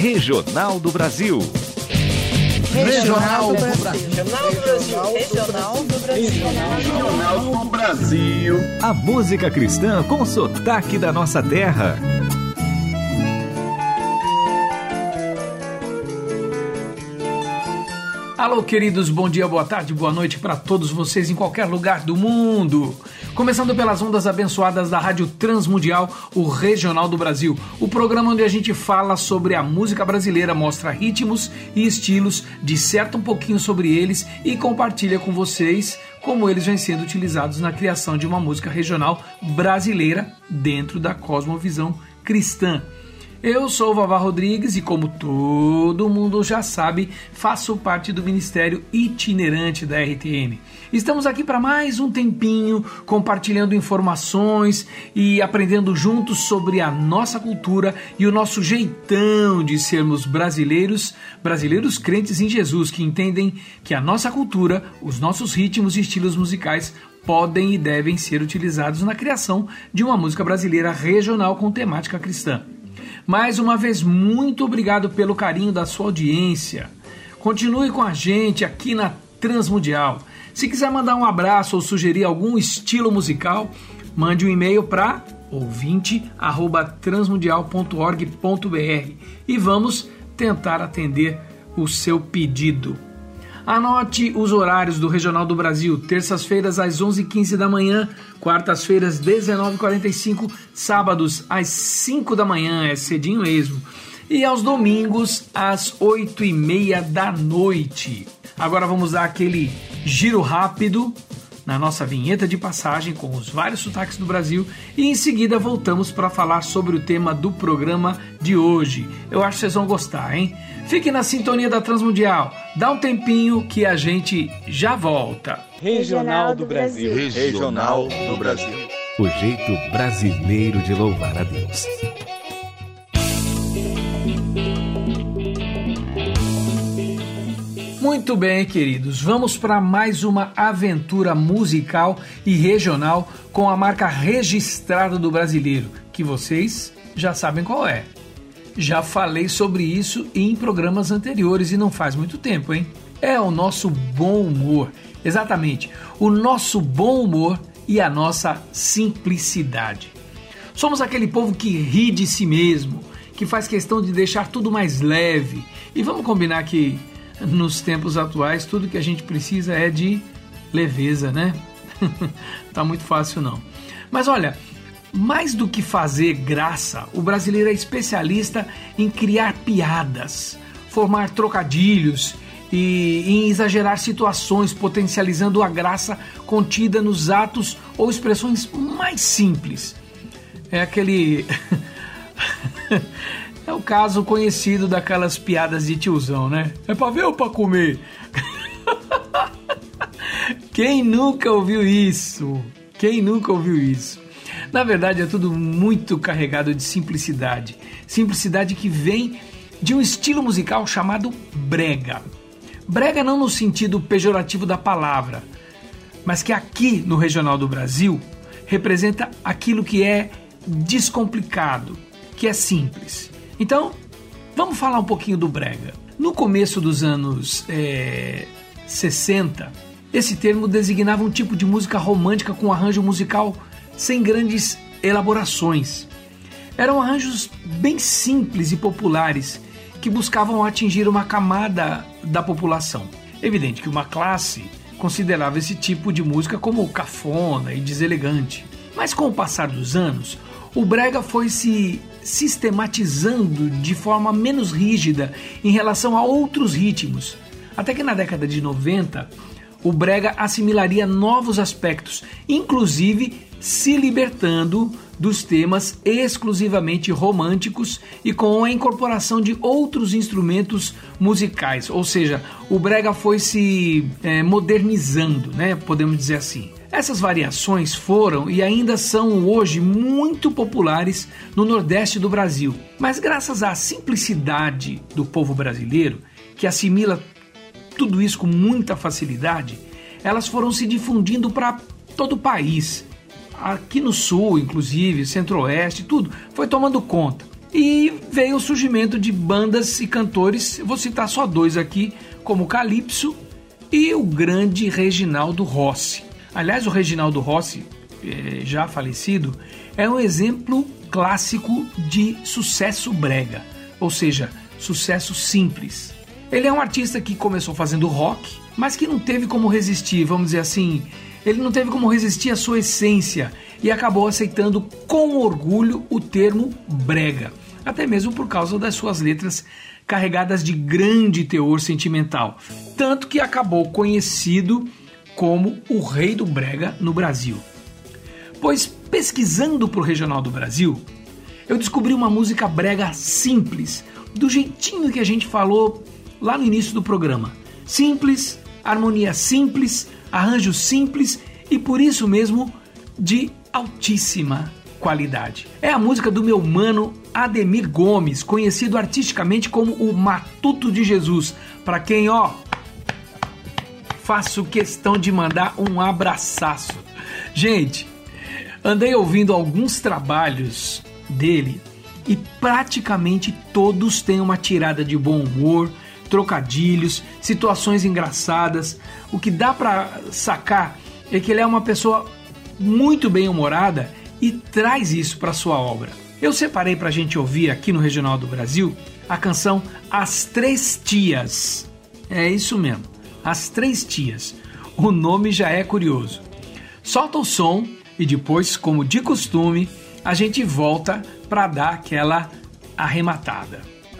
Regional do Brasil. Regional do Brasil. Regional do Brasil. Regional do Brasil. A música cristã com sotaque da nossa terra. Alô, queridos, bom dia, boa tarde, boa noite para todos vocês em qualquer lugar do mundo. Começando pelas ondas abençoadas da Rádio Transmundial, o Regional do Brasil, o programa onde a gente fala sobre a música brasileira, mostra ritmos e estilos, disserta um pouquinho sobre eles e compartilha com vocês como eles vêm sendo utilizados na criação de uma música regional brasileira dentro da cosmovisão cristã. Eu sou o Vavá Rodrigues e, como todo mundo já sabe, faço parte do Ministério Itinerante da RTM. Estamos aqui para mais um tempinho, compartilhando informações e aprendendo juntos sobre a nossa cultura e o nosso jeitão de sermos brasileiros crentes em Jesus, que entendem que a nossa cultura, os nossos ritmos e estilos musicais podem e devem ser utilizados na criação de uma música brasileira regional com temática cristã. Mais uma vez, muito obrigado pelo carinho da sua audiência. Continue com a gente aqui na Transmundial. Se quiser mandar um abraço ou sugerir algum estilo musical, mande um e-mail para ouvinte@transmundial.org.br e vamos tentar atender o seu pedido. Anote os horários do Regional do Brasil: terças-feiras às 11h15 da manhã, quartas-feiras 19h45, sábados às 5 da manhã, é cedinho mesmo, e aos domingos às 8h30 da noite. Agora vamos dar aquele giro rápido na nossa vinheta de passagem com os vários sotaques do Brasil e em seguida voltamos para falar sobre o tema do programa de hoje. Eu acho que vocês vão gostar, hein? Fique na sintonia da Transmundial. Dá um tempinho que a gente já volta. Regional do Brasil. Regional do Brasil. O jeito brasileiro de louvar a Deus. Muito bem, queridos, vamos para mais uma aventura musical e regional com a marca registrada do brasileiro, que vocês já sabem qual é. Já falei sobre isso em programas anteriores e não faz muito tempo, hein? É o nosso bom humor, exatamente, o nosso bom humor e a nossa simplicidade. Somos aquele povo que ri de si mesmo, que faz questão de deixar tudo mais leve. E vamos combinar que nos tempos atuais tudo que a gente precisa é de leveza, né? Tá muito fácil não. Mas olha, mais do que fazer graça, o brasileiro é especialista em criar piadas, formar trocadilhos e em exagerar situações, potencializando a graça contida nos atos ou expressões mais simples. É aquele... É o caso conhecido daquelas piadas de tiozão, né? É pra ver ou pra comer? Quem nunca ouviu isso? Quem nunca ouviu isso? Na verdade, é tudo muito carregado de simplicidade. Simplicidade que vem de um estilo musical chamado brega. Brega não no sentido pejorativo da palavra, mas que aqui no Regional do Brasil representa aquilo que é descomplicado, que é simples. Então, vamos falar um pouquinho do brega. No começo dos anos 60, esse termo designava um tipo de música romântica com arranjo musical sem grandes elaborações. Eram arranjos bem simples e populares que buscavam atingir uma camada da população. Evidente que uma classe considerava esse tipo de música como cafona e deselegante. Mas com o passar dos anos, o brega foi se sistematizando de forma menos rígida em relação a outros ritmos. Até que na década de 90, o brega assimilaria novos aspectos, inclusive se libertando dos temas exclusivamente românticos e com a incorporação de outros instrumentos musicais. Ou seja, o brega foi se modernizando, né? Podemos dizer assim. Essas variações foram e ainda são hoje muito populares no Nordeste do Brasil. Mas graças à simplicidade do povo brasileiro, que assimila tudo isso com muita facilidade, elas foram se difundindo para todo o país. Aqui no Sul, inclusive, Centro-Oeste, tudo foi tomando conta. E veio o surgimento de bandas e cantores, vou citar só dois aqui, como Calypso e o grande Reginaldo Rossi. Aliás, o Reginaldo Rossi, já falecido, é um exemplo clássico de sucesso brega, ou seja, sucesso simples. Ele é um artista que começou fazendo rock, mas que não teve como resistir, vamos dizer assim, ele não teve como resistir à sua essência e acabou aceitando com orgulho o termo brega, até mesmo por causa das suas letras carregadas de grande teor sentimental, tanto que acabou conhecido como o rei do brega no Brasil. Pois pesquisando para o Reginaldo Brasil, eu descobri uma música brega simples, do jeitinho que a gente falou lá no início do programa. Simples, harmonia simples, arranjo simples e por isso mesmo de altíssima qualidade. É a música do meu mano Ademir Gomes, conhecido artisticamente como o Matuto de Jesus, para quem, faço questão de mandar um abraçaço. Gente, andei ouvindo alguns trabalhos dele e praticamente todos têm uma tirada de bom humor, trocadilhos, situações engraçadas. O que dá para sacar é que ele é uma pessoa muito bem-humorada e traz isso para sua obra. Eu separei para a gente ouvir aqui no Reginaldo Brasil a canção As Três Tias. É isso mesmo, As Três Tias. O nome já é curioso. Solta o som e depois, como de costume, a gente volta para dar aquela arrematada.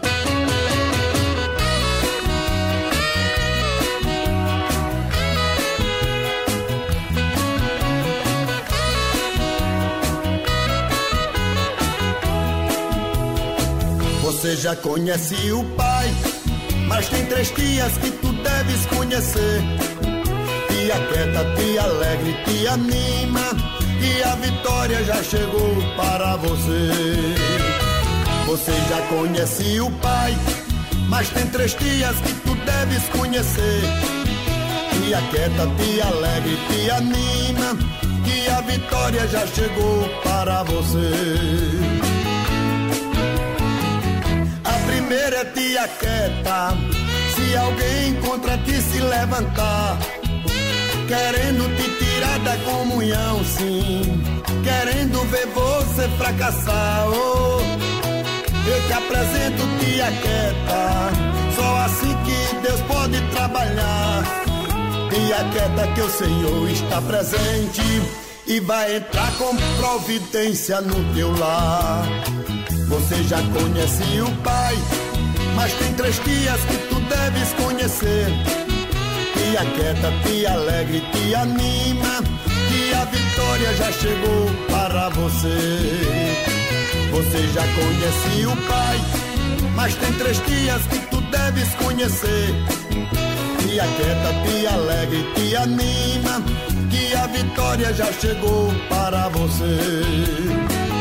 Você já conhece o pai, mas tem três tias que tu deves conhecer. Tia quieta, tia alegre, tia anima, e a vitória já chegou para você. Você já conhece o pai, mas tem três tias que tu deves conhecer. Tia quieta, tia alegre, tia anima, e a vitória já chegou para você. Primeira é tia quieta, se alguém contra ti se levantar, querendo te tirar da comunhão, sim, querendo ver você fracassar, eu te apresento tia quieta, só assim que Deus pode trabalhar. Tia quieta que o Senhor está presente e vai entrar com providência no teu lar. Você já conhece o pai, mas tem três tias que tu deves conhecer. Tia quieta, tia alegre, tia anima, e a vitória já chegou para você. Você já conhece o pai, mas tem três tias que tu deves conhecer. Tia quieta, tia alegre, tia anima, que a vitória já chegou para você.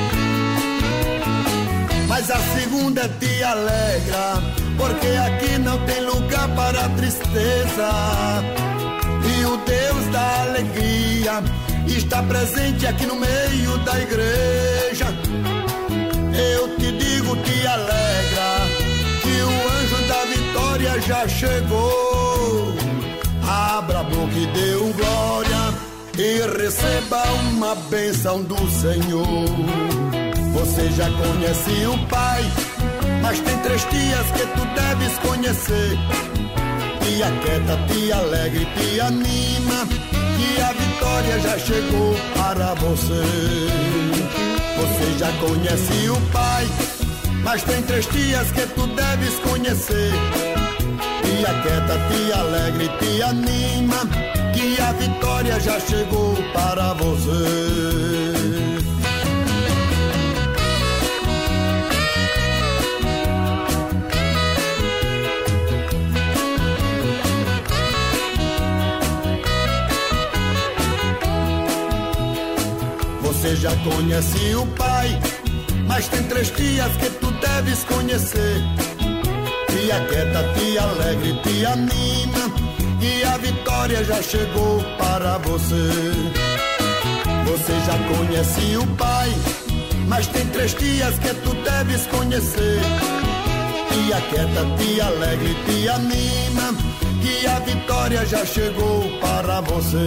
Mas a segunda é tia alegra, porque aqui não tem lugar para tristeza. E o Deus da alegria está presente aqui no meio da igreja. Eu te digo, tia alegra, que o anjo da vitória já chegou. Abra a boca e dê glória e receba uma bênção do Senhor. Você já conhece o pai, mas tem três tias que tu deves conhecer. Tia quieta, tia alegre, tia anima, que a vitória já chegou para você. Você já conhece o pai, mas tem três tias que tu deves conhecer. Tia quieta, tia alegre, tia anima, que a vitória já chegou para você. Você já conhece o pai, mas tem três tias que tu deves conhecer. Tia quieta, tia alegre, tia anima, e a vitória já chegou para você. Você já conhece o pai, Mas tem 3 tias que tu deves conhecer. Tia quieta, tia alegre, tia anima, que a vitória já chegou para você.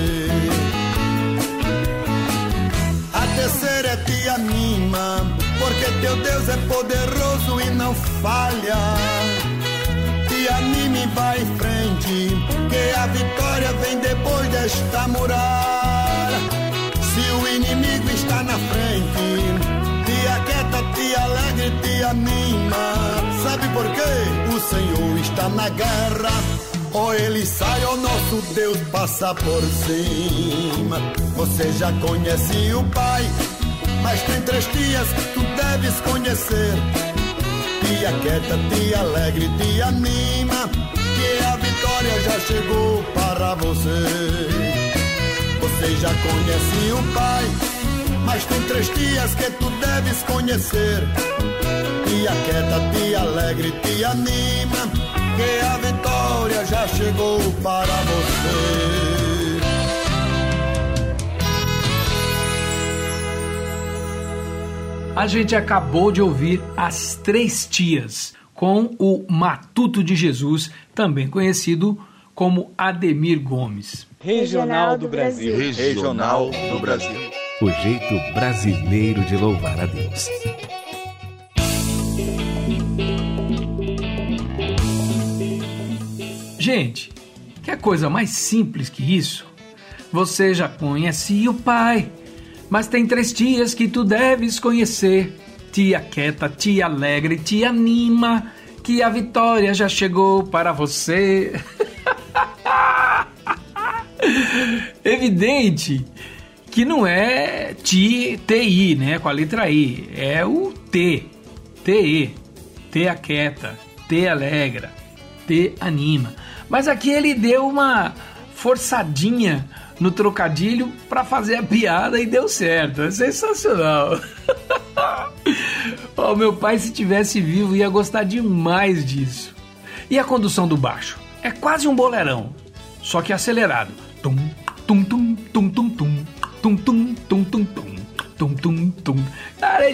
A terceira é tia anima, porque teu Deus é poderoso e não falha. Te anime e vai em frente, que a vitória vem depois desta muralha. Se o inimigo está na frente, tia quieta, tia alegre, tia anima. Sabe por quê? O Senhor está na guerra. Ou ele sai ou nosso Deus passa por cima. Você já conhece o Pai, mas tem 3 tias que tu deves conhecer. Tia quieta, tia alegre, tia anima, que a vitória já chegou para você. Você já conhece o Pai, mas tem 3 tias que tu deves conhecer. Tia quieta, tia alegre, tia anima, que a vitória já chegou para você. A gente acabou de ouvir As 3 Tias, com o Matuto de Jesus, também conhecido como Ademir Gomes. Regional do Brasil. Regional do Brasil. O jeito brasileiro de louvar a Deus. Gente, quer coisa mais simples que isso? Você já conhecia o Pai, mas tem 3 tias que tu deves conhecer. Tia quieta, tia alegre, tia anima, que a vitória já chegou para você. Evidente que não é TI, né, com a letra I, é o T, TE, tia quieta, tia alegra, te anima. Mas aqui ele deu uma forçadinha no trocadilho para fazer a piada e deu certo. É sensacional. Oh, meu pai, se tivesse vivo, ia gostar demais disso. E a condução do baixo? É quase um bolerão, só que acelerado. Tum, tum, tum, tum, tum, tum, tum, tum, tum, tum, tum, tum, tum, tum. Cara,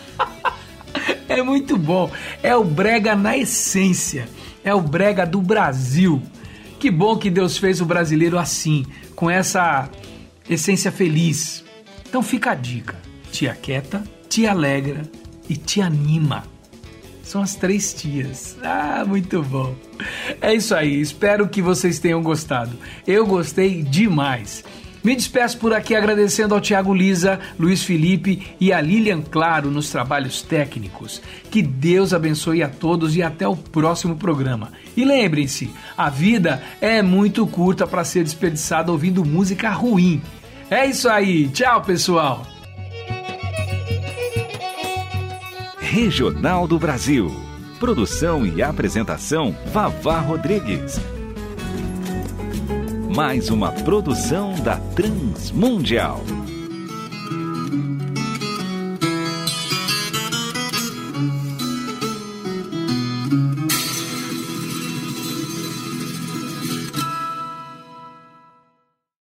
é muito bom. É o brega na essência. É o brega do Brasil. Que bom que Deus fez o brasileiro assim, com essa essência feliz. Então fica a dica. Tia quieta, tia alegra e tia anima. São as 3 tias. Ah, muito bom. É isso aí. Espero que vocês tenham gostado. Eu gostei demais. Me despeço por aqui agradecendo ao Thiago Lisa, Luiz Felipe e a Lilian Claro nos trabalhos técnicos. Que Deus abençoe a todos e até o próximo programa. E lembrem-se, a vida é muito curta para ser desperdiçada ouvindo música ruim. É isso aí. Tchau, pessoal. Regional do Brasil. Produção e apresentação, Vavá Rodrigues. Mais uma produção da Transmundial.